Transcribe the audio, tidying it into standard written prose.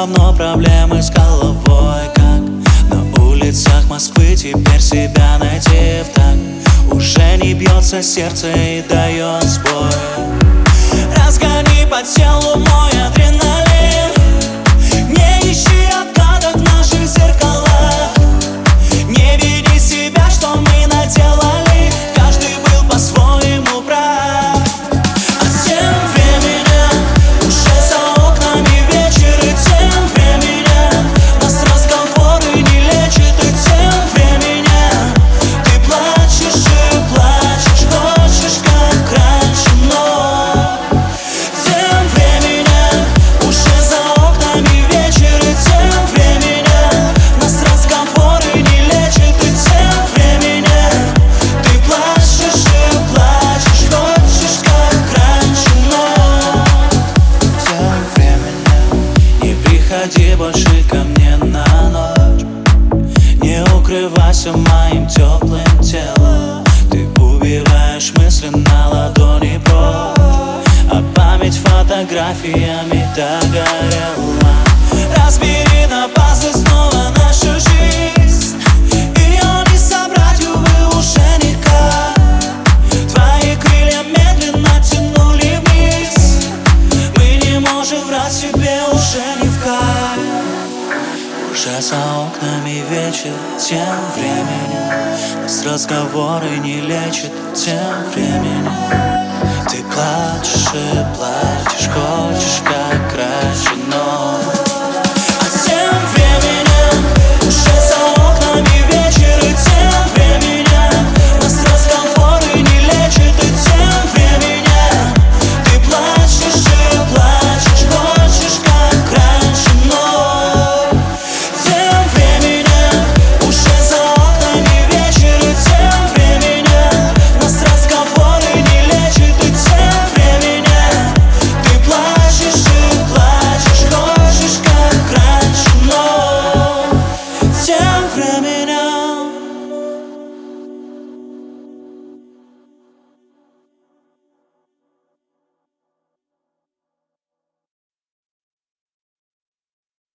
равно проблемы с головой, как на улицах Москвы теперь себя найти в так. Уже не бьется сердце и дает сбой. Разгони по телу мой адреналин. Не ищи отгадок в наших зеркалах. Не веди себя, что мы наделали. Каждый был по-своему прав. А тем временем уже за окнами вечер. И тем временем нас разговоры не лечат. И тем временем ты плачешь и плачешь, хочешь как раньше, но тем временем уже за окнами вечер. И тем временем нас разговоры не лечат. И тем временем ты плачешь и плачешь, хочешь как раньше, но тем временем не приходи больше ко мне на ночь. Не укрывайся моим теплым телом. Ты убиваешь мысли на ладони прочь, а память фотографиями догорела. Разбери на пазлы снова нашу жизнь. Ее не собрать, увы, уже никак. Твои крылья медленно тянули вниз. Мы не можем врать себе уже ни в кайф. Уже за окнами вечер. Тем временем нас разговоры не лечат. Тем временем ты плачешь и плачешь, хочешь